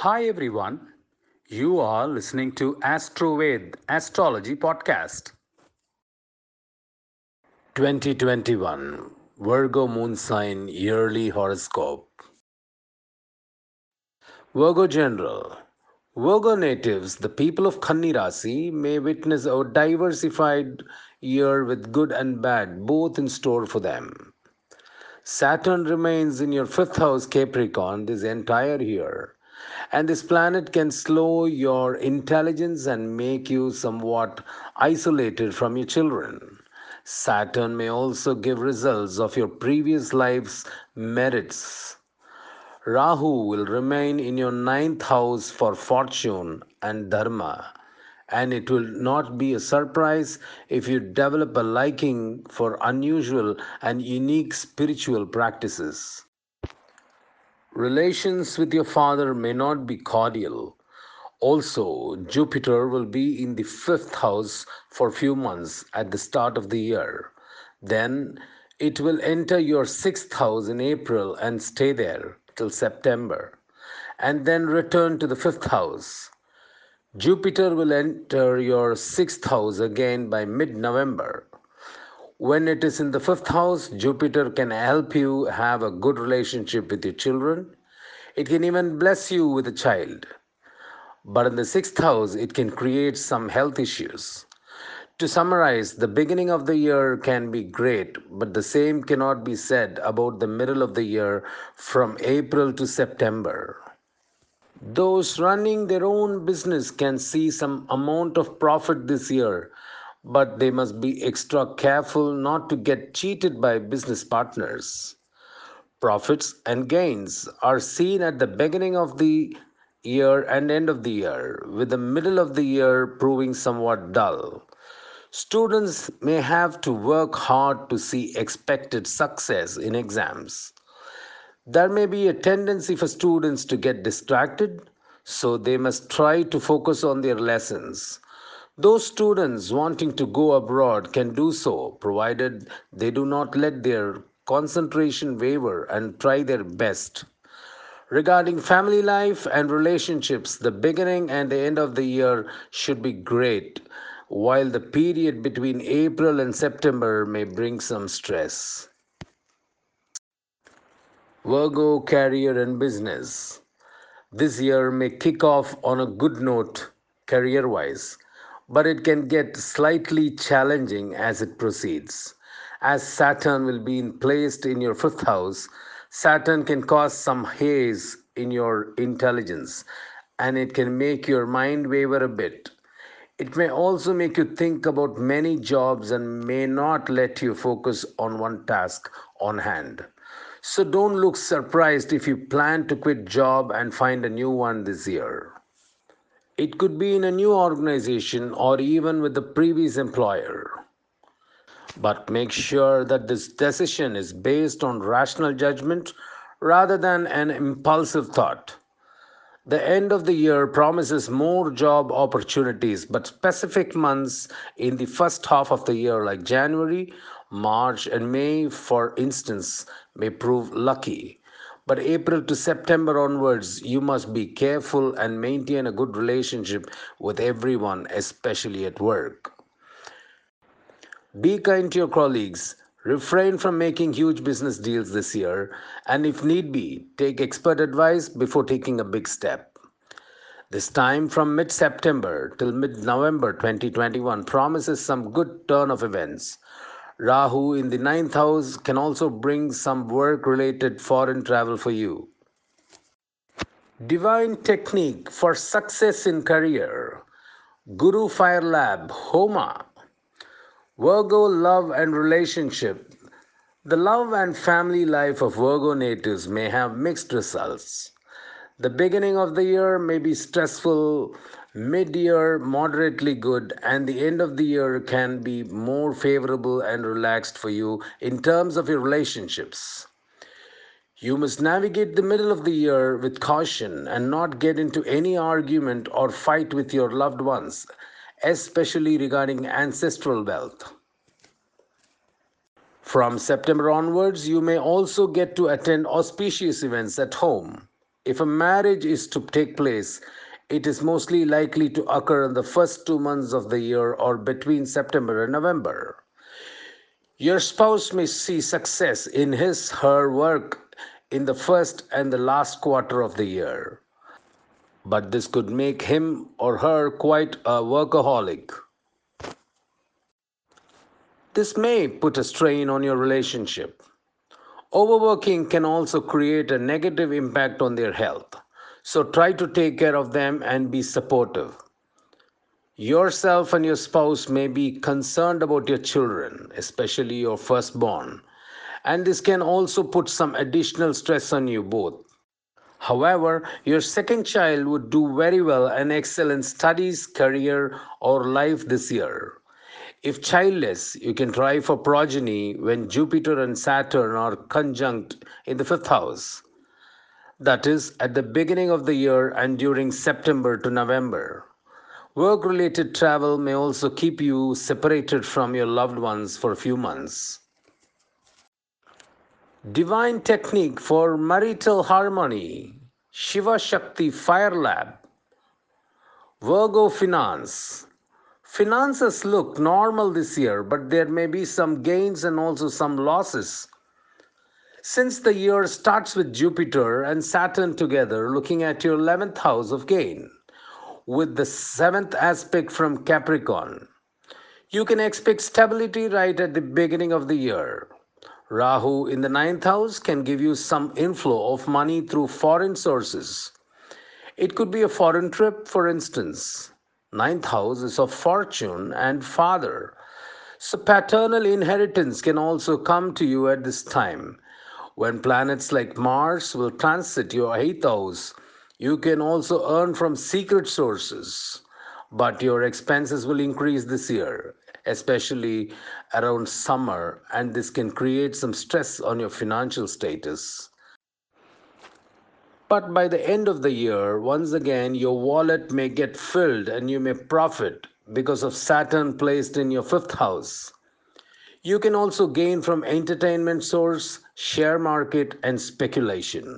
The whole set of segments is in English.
Hi everyone, you are listening to AstroVed Astrology Podcast. 2021 Virgo Moon Sign Yearly Horoscope. Virgo General. Virgo natives, the people of Khanni Rasi, may witness a diversified year with good and bad both in store for them. Saturn remains in your fifth house Capricorn this entire year, and this planet can slow your intelligence and make you somewhat isolated from your children. Saturn may also give results of your previous life's merits. Rahu will remain in your ninth house for fortune and dharma, and it will not be a surprise if you develop a liking for unusual and unique spiritual practices. Relations with your father may not be cordial. Also, Jupiter will be in the fifth house for a few months at the start of the year. Then it will enter your sixth house in April and stay there till September, and then return to the fifth house. Jupiter will enter your sixth house again by mid November. When it is in the fifth house, Jupiter can help you have a good relationship with your children. It can even bless you with a child. But in the sixth house, it can create some health issues. To summarize, the beginning of the year can be great, but the same cannot be said about the middle of the year from April to September. Those running their own business can see some amount of profit this year, but they must be extra careful not to get cheated by business partners. Profits and gains are seen at the beginning of the year and end of the year, with the middle of the year proving somewhat dull. Students may have to work hard to see expected success in exams. There may be a tendency for students to get distracted, so they must try to focus on their lessons. Those students wanting to go abroad can do so, provided they do not let their concentration waver and try their best. Regarding family life and relationships, the beginning and the end of the year should be great, while the period between April and September may bring some stress. Virgo career and business. This year may kick off on a good note career wise, but it can get slightly challenging as it proceeds. As Saturn will be placed in your fifth house, Saturn can cause some haze in your intelligence and it can make your mind waver a bit. It may also make you think about many jobs and may not let you focus on one task on hand. So don't look surprised if you plan to quit job and find a new one this year. It could be in a new organization or even with the previous employer. But make sure that this decision is based on rational judgment rather than an impulsive thought. The end of the year promises more job opportunities, but specific months in the first half of the year, like January, March, and May, for instance, may prove lucky. But April to September onwards, you must be careful and maintain a good relationship with everyone, especially at work. Be kind to your colleagues. Refrain from making huge business deals this year, and if need be, take expert advice before taking a big step. This time from mid September till mid November 2021 promises some good turn of events. Rahu in the ninth house can also bring some work related foreign travel for you. Divine technique for success in career. Guru Fire Lab, Homa. Virgo love and relationship. The love and family life of Virgo natives may have mixed results. The beginning of the year may be stressful, mid year moderately good, and the end of the year can be more favorable and relaxed for you in terms of your relationships. You must navigate the middle of the year with caution and not get into any argument or fight with your loved ones, especially regarding ancestral wealth. From September onwards, you may also get to attend auspicious events at home. If a marriage is to take place, it is mostly likely to occur in the first 2 months of the year or between September and November. Your spouse may see success in his/her work in the first and the last quarter of the year, but this could make him or her quite a workaholic. This may put a strain on your relationship. Overworking can also create a negative impact on their health. So try to take care of them and be supportive. Yourself and your spouse may be concerned about your children, especially your firstborn, and this can also put some additional stress on you both. However, your second child would do very well and excel in studies, career, or life this year. If childless, you can try for progeny when Jupiter and Saturn are conjunct in the fifth house. That is, at the beginning of the year and during September to November. Work related travel may also keep you separated from your loved ones for a few months. Divine technique for marital harmony. Shiva Shakti Fire Lab. Virgo Finance. Finances look normal this year, but there may be some gains and also some losses. Since the year starts with Jupiter and Saturn together, looking at your 11th house of gain, with the seventh aspect from Capricorn, you can expect stability right at the beginning of the year. Rahu in the ninth house can give you some inflow of money through foreign sources. It could be a foreign trip, for instance. Ninth house is of fortune and father. So, paternal inheritance can also come to you at this time. When planets like Mars will transit your eighth house, you can also earn from secret sources. But your expenses will increase this year, especially around summer, and this can create some stress on your financial status. But by the end of the year, once again, your wallet may get filled and you may profit because of Saturn placed in your fifth house. You can also gain from entertainment source, share market, and speculation.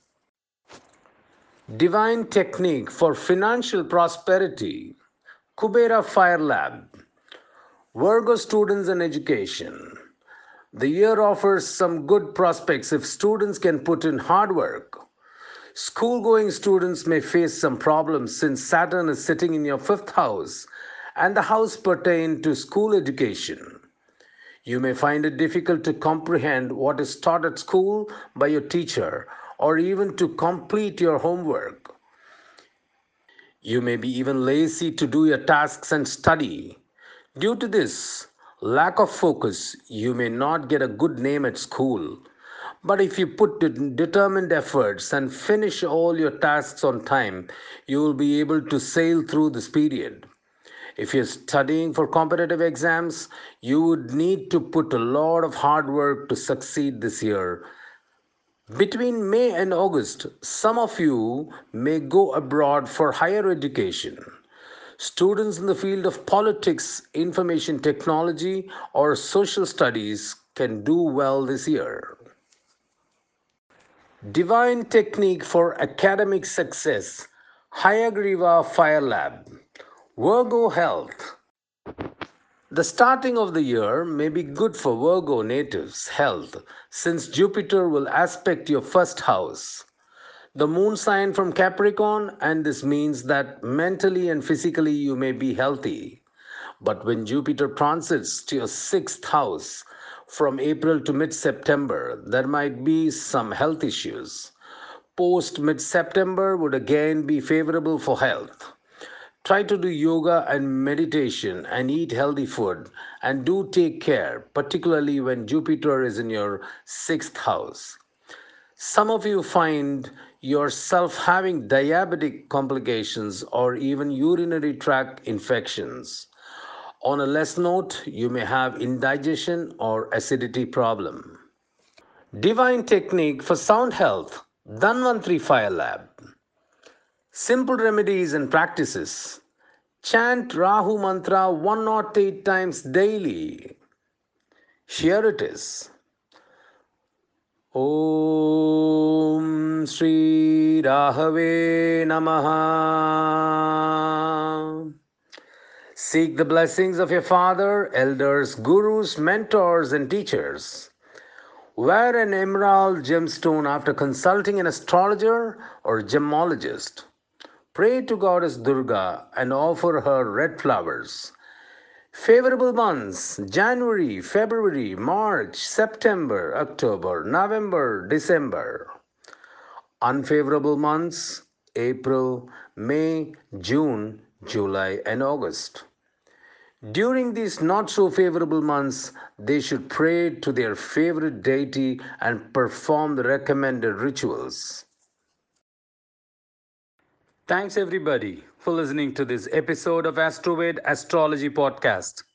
Divine technique for financial prosperity. Kubera Fire Lab. Virgo students and education. The year offers some good prospects if students can put in hard work. School going students may face some problems since Saturn is sitting in your fifth house and the house pertain to school education. You may find it difficult to comprehend what is taught at school by your teacher or even to complete your homework. You may be even lazy to do your tasks and study. Due to this lack of focus, you may not get a good name at school. But if you put determined efforts and finish all your tasks on time, you will be able to sail through this period. If you're studying for competitive exams, you would need to put a lot of hard work to succeed this year. Between May and August, some of you may go abroad for higher education. Students in the field of politics, information technology, or social studies can do well this year. Divine technique for academic success. Hayagriva Fire Lab. Virgo Health. The starting of the year may be good for Virgo natives' health since Jupiter will aspect your first house. The moon sign from Capricorn, and this means that mentally and physically you may be healthy. But when Jupiter transits to your sixth house from April to mid September, there might be some health issues. Post mid September would again be favorable for health. Try to do yoga and meditation and eat healthy food and do take care, particularly when Jupiter is in your sixth house. Some of you find yourself having diabetic complications or even urinary tract infections. On a less note, you may have indigestion or acidity problem. Divine technique for sound health. Dhanvantri Fire Lab. Simple remedies and practices. Chant Rahu Mantra 108 times daily. Here it is. Om Sri Rahave Namaha. Seek the blessings of your father, elders, gurus, mentors, and teachers. Wear an emerald gemstone after consulting an astrologer or gemologist. Pray to Goddess Durga and offer her red flowers. Favorable months: January, February, March, September, October, November, December. Unfavorable months: April, May, June, July, and August. During these not so favorable months, they should pray to their favorite deity and perform the recommended rituals. Thanks everybody for listening to this episode of AstroVed Astrology Podcast.